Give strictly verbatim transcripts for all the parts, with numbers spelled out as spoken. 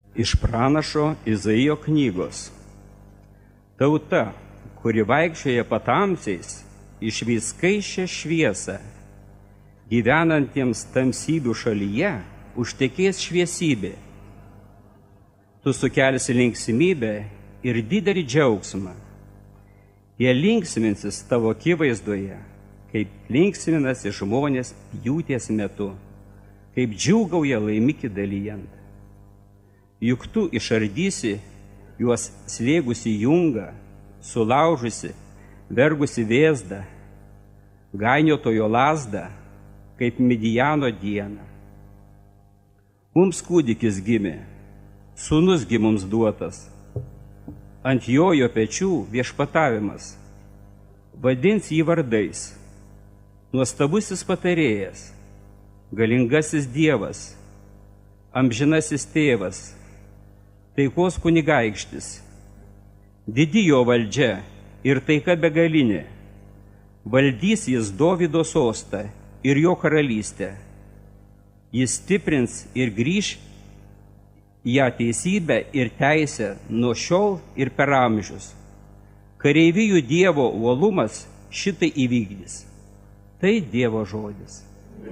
Iš pranašo Izaijo knygos. Tauta, kuri vaikščioja patamsiais, išvys skaisčią šviesą. Gyvenantiems tamsybių šalyje užtekės šviesybė. Tu sukelsi linksmybę ir didelį džiaugsmą. Jie linksminsis tavo akivaizdoje, kaip linksminasi žmonės pjūties metu, kaip džiūgauja laimikį dalijant. Juk tu išardysi juos slėgusi jungą, sulaužusi, vergusi vėzdą, gainiotojo lazdą, kaip Midijano dieną. Mums kūdikis gimė, sūnus gi mums duotas, ant jojo pečių viešpatavimas, vadins jį vardais, nuostabusis patarėjas, galingasis Dievas, amžinasis tėvas, taikos kunigaikštis, didi jo valdžia ir taika begalinė, valdys jis Dovydo sostą ir jo karalystę. Jis stiprins ir grįš ją teisybę ir teisę nuo šiol ir per amžius. Kareivijų Dievo uolumas šitai įvykdys. Tai Dievo žodis.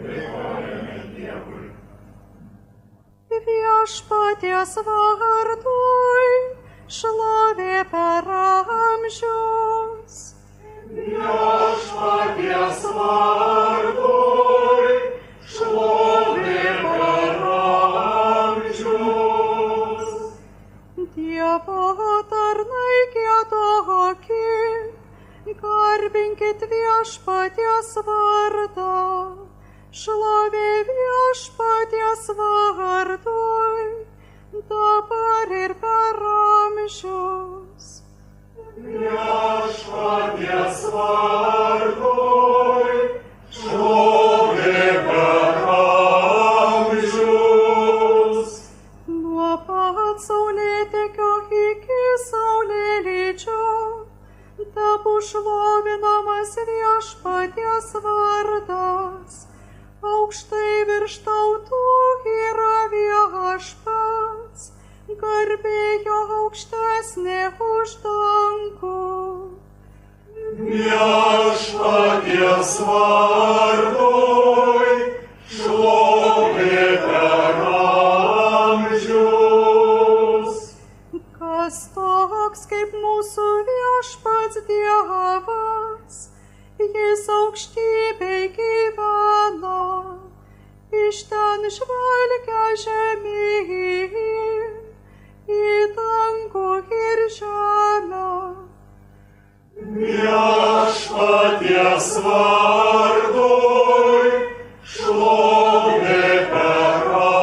Viešpaties vardui šlovė per amžius. Viešpaties vardui šlovė per amžius. Dievo tarnai giedokit, garbinkit viešpaties vardą. Šlovė viešpaties vardui, dabar ir per amžius. Viešpaties vardui, šlovė per amžius. Nuo pat saulėtekio iki saulėlydžio, tapu šlovinamas viešpaties vardas. Aukštai virš tautų yra viešpats, garbė jo aukštesnė už dangų. Viešpaties vardui šlovė per amžius. Kas toks kaip mūsų viešpats Dievas, jis aukštybėj gyvena, iš ten žvalgia žemyn, į dangų ir žemę. Viešpaties vardui šlovė per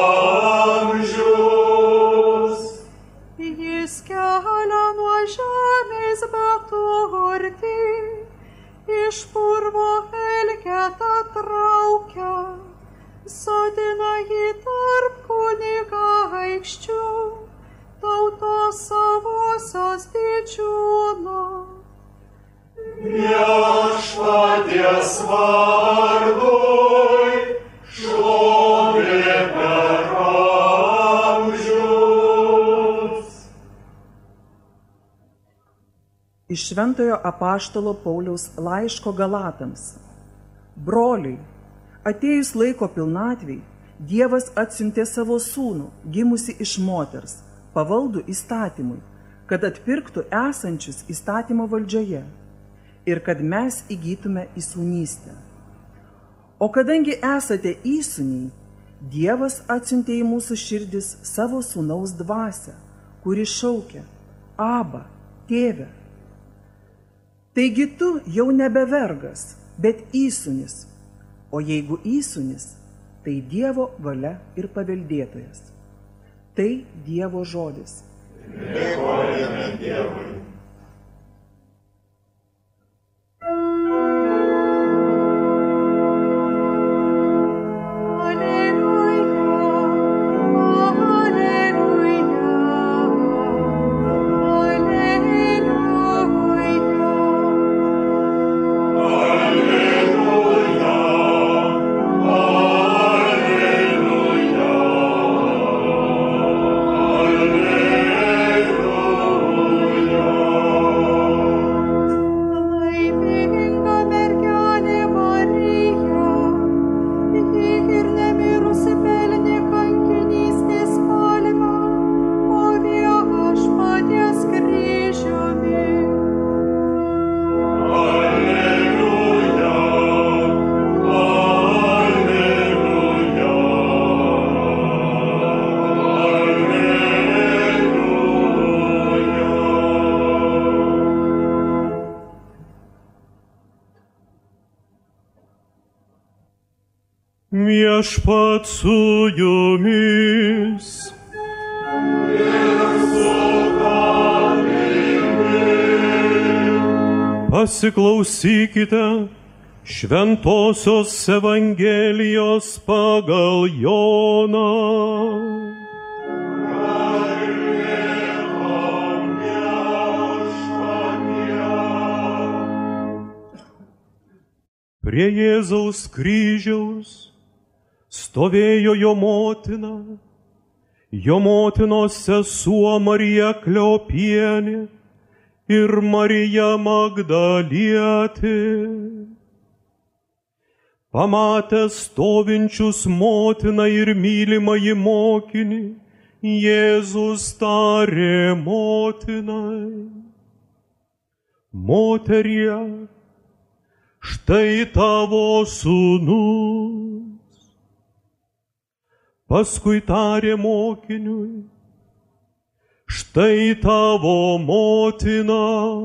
amžius. Jis kelia nuo žemės beturtį, iš purvo elgetą traukia, sodina jį tarp kunigaikščių, tautos savosios didžiūnų. Viešpaties vardui šlovė per amžius. Iš Šventojo apaštalo Pauliaus laiško Galatams. Broliai, atėjus laiko pilnatvei, Dievas atsiuntė savo sūnų, gimusi iš moters, pavaldų įstatymui, kad atpirktų esančius įstatymo valdžioje ir kad mes įgytume įsūnystę. O kadangi esate įsūniai, Dievas atsiuntė į mūsų širdis savo sūnaus dvasią, kuri šaukia: Aba, tėve. Taigi tu jau nebe vergas, bet įsūnis, o jeigu įsūnis, tai Dievo valia ir paveldėtojas. Tai Dievo žodis. Dėkojame Dievui. Alleluia. Viešpat su jumis. Pasiklausykite Šventosios Evangelijos pagal Joną. Prie Jėzaus kryžiaus stovėjo jo motina, jo motinos sesuo Marija Kleopienė ir Marija Magdalietė. Pamatęs stovinčius motiną ir mylimąjį mokinį, Jėzus tarė motinai: Moterie, štai tavo sūnus. Paskui tarė mokiniui: Štai tavo motina.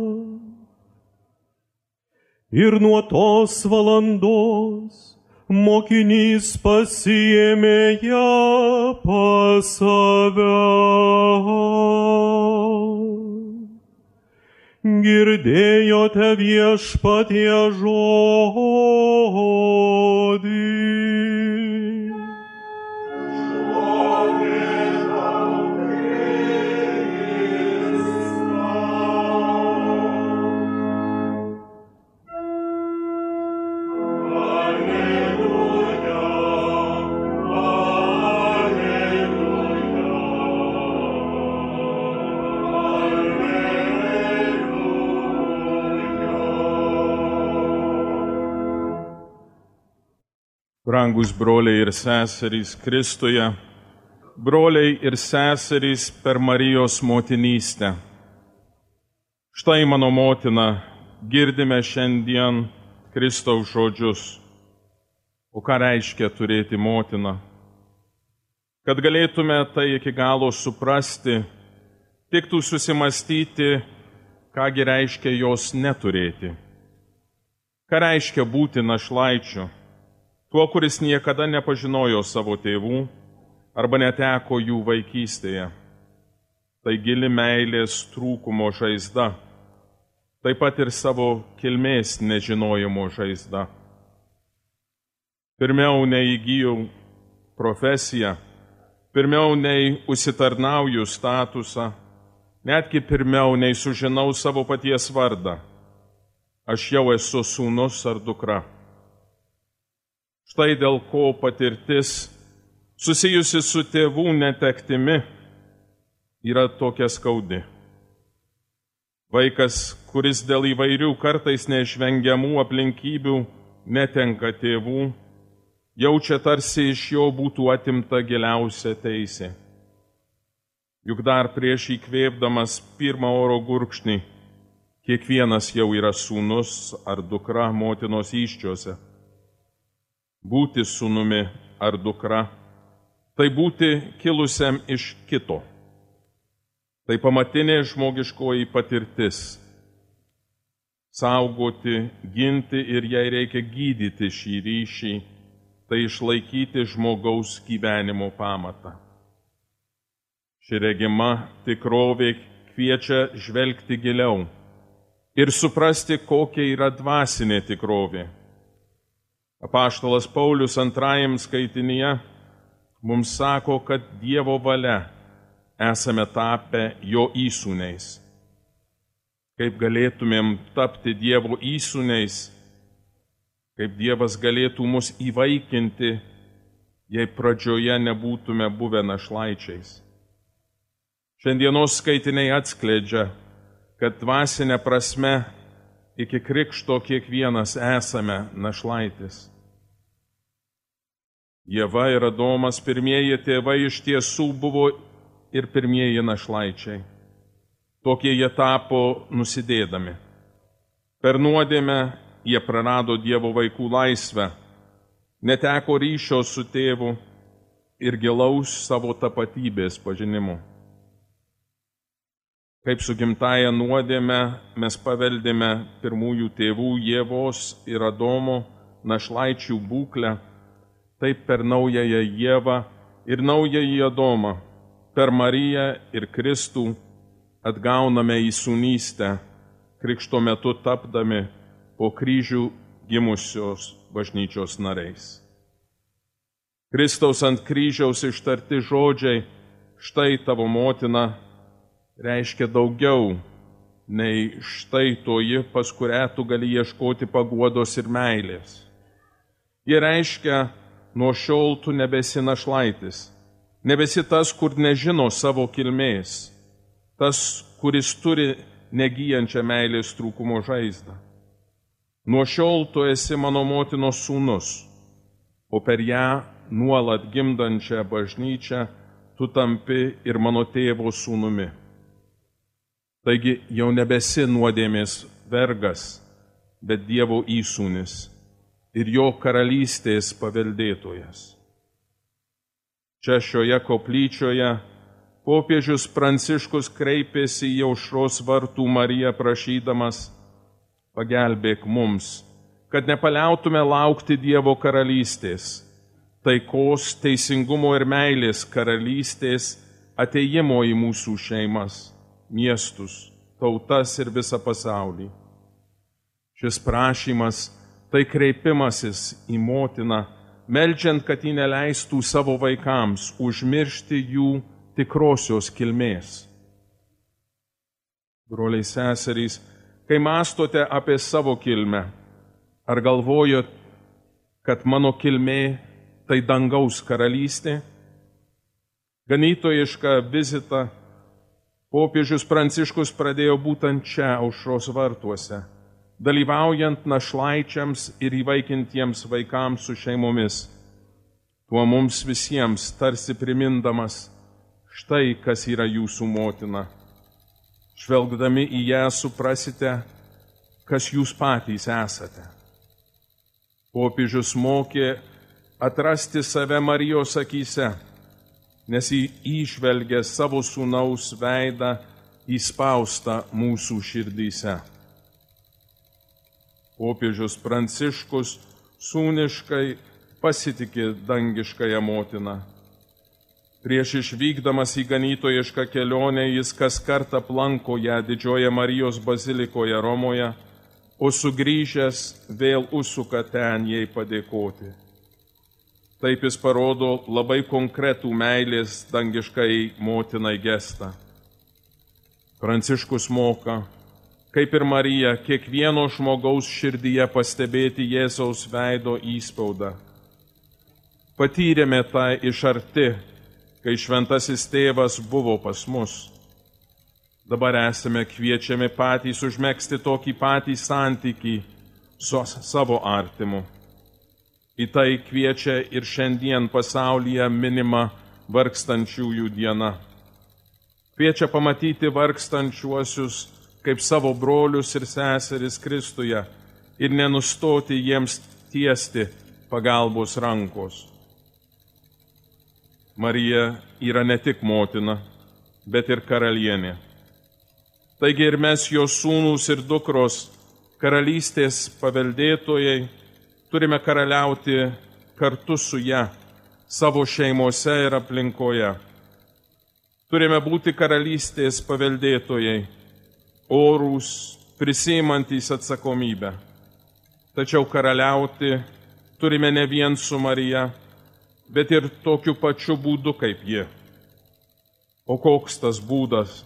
Ir nuo tos valandos mokinys pasiėmė ją pas save. Girdėjote Viešpatie žodį. Brangus broliai ir seserys Kristuje, broliai ir seserys per Marijos motinystę. Štai mano motina, girdime šiandien Kristaus žodžius. O ką reiškia turėti motiną? Kad galėtume tai iki galo suprasti, tiktų susimastyti, kągi reiškia jos neturėti. Ką reiškia būti našlaičiu? Tuo, kuris niekada nepažinojo savo tėvų arba neteko jų vaikystėje. Tai gili meilės trūkumo žaizda, taip pat ir savo kilmės nežinojimo žaizda. Pirmiau nei įgyjau profesiją, pirmiau nei užsitarnauju statusą, netgi pirmiau nei sužinau savo paties vardą, aš jau esu sūnus ar dukra. Štai dėl ko patirtis susijusi su tėvų netektimi yra tokia skaudi. Vaikas, kuris dėl įvairių kartais neišvengiamų aplinkybių netenka tėvų, jaučia tarsi iš jo būtų atimta giliausia teisė. Juk dar prieš įkvėpdamas pirmą oro gurkšnį, kiekvienas jau yra sūnus ar dukra motinos įsčiose. Būti sūnumi ar dukra, tai būti kilusiam iš kito. Tai pamatinė žmogiškoji patirtis. Saugoti, ginti ir jei reikia gydyti šį ryšį, tai išlaikyti žmogaus gyvenimo pamatą. Ši regima tikrovė kviečia žvelgti giliau ir suprasti, kokia yra dvasinė tikrovė. Apaštalas Paulius antrajam skaitinyje mums sako, kad Dievo valia esame tapę jo įsūniais. Kaip galėtumėm tapti Dievo įsūniais, kaip Dievas galėtų mus įvaikinti, jei pradžioje nebūtume buvę našlaičiais. Šiandienos skaitiniai atskleidžia, kad dvasinė prasme iki krikšto kiekvienas esame našlaitis. Ieva ir Adomas, pirmieji tėvai, iš tiesų buvo ir pirmieji našlaičiai. Tokie jie tapo nusidėdami. Per nuodėmę jie prarado Dievo vaikų laisvę, neteko ryšio su tėvu ir gilaus savo tapatybės pažinimu. Kaip su gimtaja nuodėme mes paveldėme pirmųjų tėvų Ievos ir Adomo našlaičių būklę, taip per naująją Ievą ir naująjį Adomą, per Mariją ir Kristų atgauname įsūnystę, krikšto metu tapdami po kryžių gimusios bažnyčios nariais. Kristaus ant kryžiaus ištarti žodžiai, štai tavo motina, reiškia daugiau nei štai toji, pas kurią tu gali ieškoti paguodos ir meilės. Jie reiškia, nuo šiol tu nebesi našlaitis, nebesi tas, kur nežino savo kilmės, tas, kuris turi negyjančią meilės trūkumo žaizdą. Nuo šiol tu esi mano motinos sūnus, o per ją nuolat gimdančią bažnyčią tu tampi ir mano tėvo sūnumi. Taigi jau nebesi nuodėmės vergas, bet Dievo įsūnis ir jo karalystės paveldėtojas. Čia šioje koplyčioje popiežius Pranciškus kreipėsi į Aušros vartų Mariją prašydamas: pagelbėk mums, kad nepaliautume laukti Dievo karalystės, taikos, teisingumo ir meilės karalystės atėjimo į mūsų šeimas, miestus, tautas ir visą pasaulį. Šis prašymas tai kreipimasis į motiną, meldžiant, kad ji neleistų savo vaikams užmiršti jų tikrosios kilmės. Broliai seserys, kai mąstote apie savo kilmę, ar galvojot, kad mano kilmė tai dangaus karalystė? Ganytojišką vizitą popiežius Pranciškus pradėjo būtent čia, Aušros vartuose, dalyvaujant našlaičiams ir įvaikintiems vaikams su šeimomis. Tuo mums visiems tarsi primindamas, štai kas yra jūsų motina. Žvelgdami į ją suprasite, kas jūs patys esate. Popiežius mokė atrasti save Marijos akyse, nes jį įžvelgia savo sūnaus veidą įspaustą mūsų širdyse. Popiežius Pranciškus sūniškai pasitikė dangiškąją motiną. Prieš išvykdamas į ganytojišką kelionę jis kas kartą aplanko ją Didžiojoje Marijos bazilikoje Romoje, o sugrįžęs vėl užsuka ten jai padėkoti. Taip jis parodo labai konkretų meilės dangiškai motinai gestą. Pranciškus moka, kaip ir Marija, kiekvieno žmogaus širdyje pastebėti Jėzaus veido įspaudą. Patyrėme tą iš arti, kai šventasis tėvas buvo pas mus. Dabar esame kviečiami patys užmegzti tokį patį santykį su savo artimu. Į tai kviečia ir šiandien pasaulyje minima vargstančiųjų diena. Kviečia pamatyti vargstančiuosius kaip savo brolius ir seseris Kristuje ir nenustoti jiems tiesti pagalbos rankos. Marija yra ne tik motina, bet ir karalienė. Taigi ir mes, jos sūnūs ir dukros, karalystės paveldėtojai, turime karaliauti kartu su ja, savo šeimose ir aplinkoje. Turime būti karalystės paveldėtojai, orūs, prisiimantys atsakomybę. Tačiau karaliauti turime ne vien su Marija, bet ir tokiu pačiu būdu kaip ji. O koks tas būdas?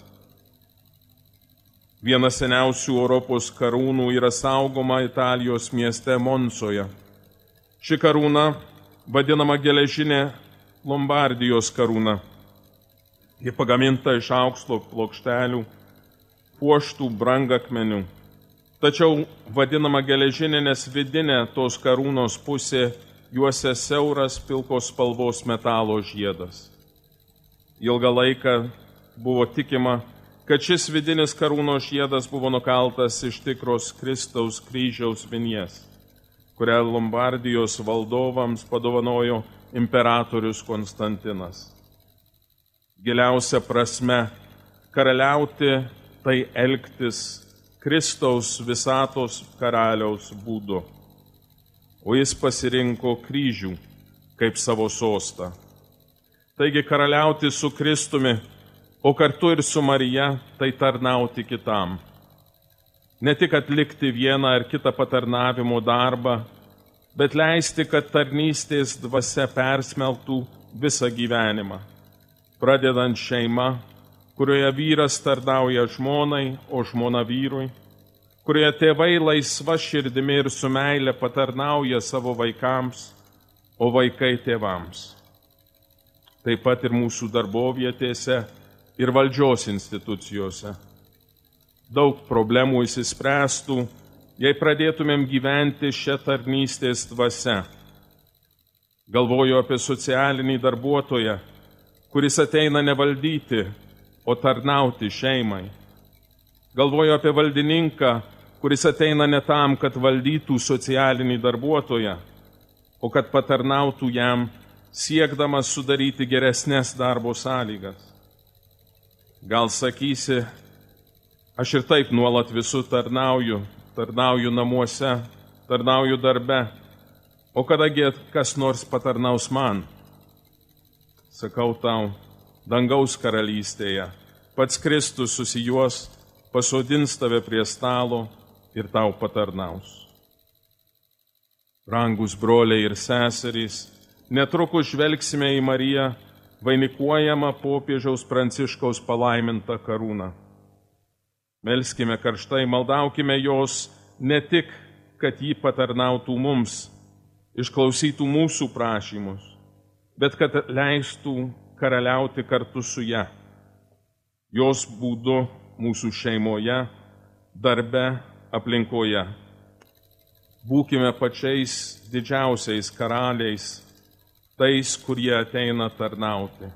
Vienas seniausių Europos karūnų yra saugoma Italijos mieste Moncoje. Ši karūna vadinama geležinė Lombardijos karūna. Ji pagaminta iš aukso plokštelių, puoštų brangakmenių. Tačiau vadinama geležinė, nes vidinė tos karūnos pusė juose siauras pilkos spalvos metalo žiedas. Ilgą laiką buvo tikima, kad šis vidinis karūnos žiedas buvo nukaltas iš tikros Kristaus kryžiaus vinies, kurią Lombardijos valdovams padovanojo imperatorius Konstantinas. Giliausia prasme, karaliauti tai elgtis Kristaus visatos karaliaus būdu. O jis pasirinko kryžių, kaip savo sostą. Taigi karaliauti su Kristumi, o kartu ir su Marija, tai tarnauti kitam. Ne tik atlikti vieną ar kitą patarnavimo darbą, bet leisti, kad tarnystės dvasia persmelktų visą gyvenimą, pradedant šeima, kurioje vyras tarnauja žmonai, o žmona vyrui, kurioje tėvai laisva širdimi ir su meile patarnauja savo vaikams, o vaikai tėvams. Taip pat ir mūsų darbovietėse ir valdžios institucijose. Daug problemų išsispręstų, jei pradėtumėm gyventi šią tarnystės dvasią. Galvoju apie socialinį darbuotoją, kuris ateina ne valdyti, o tarnauti šeimai. Galvoju apie valdininką, kuris ateina ne tam, kad valdytų socialinį darbuotoją, o kad patarnautų jam, siekdamas sudaryti geresnės darbo sąlygas. Gal sakysi, aš ir taip nuolat visur tarnauju, tarnauju namuose, tarnauju darbe, o kadagi kas nors patarnaus man? Sakau tau, dangaus karalystėje, pats Kristus susijuos, pasodins tave prie stalo ir tau patarnaus. Rangus broliai ir seserys, netrukus žvelgsime į Mariją, vainikuojamą popiežiaus Pranciškaus palaimintą karūną. Melskime karštai, maldaukime jos ne tik, kad ji patarnautų mums, išklausytų mūsų prašymus, bet kad leistų karaliauti kartu su ja. Jos būdu mūsų šeimoje, darbe, aplinkoje. Būkime pačiais didžiausiais karaliais, tais, kurie ateina tarnauti.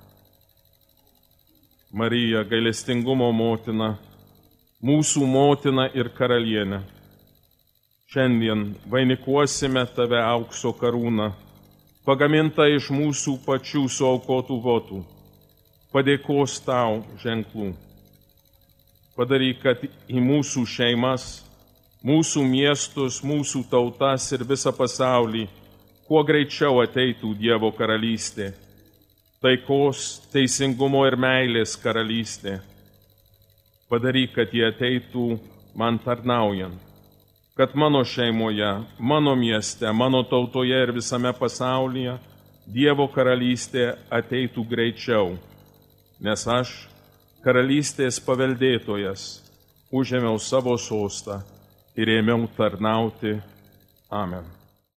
Marija, gailestingumo motina, mūsų motina ir karalienė, šiandien vainikuosime tave aukso karūną, pagamintą iš mūsų pačių suaukotų votų, padėkos tau ženklų. Padaryk, kad į mūsų šeimas, mūsų miestus, mūsų tautas ir visą pasaulį kuo greičiau ateitų Dievo karalystė, taikos, teisingumo ir meilės karalystė. Padaryk, kad jie ateitų man tarnaujant, kad mano šeimoje, mano mieste, mano tautoje ir visame pasaulyje Dievo karalystė ateitų greičiau, nes aš, karalystės paveldėtojas, užėmiau savo sostą ir ėmiau tarnauti. Amen.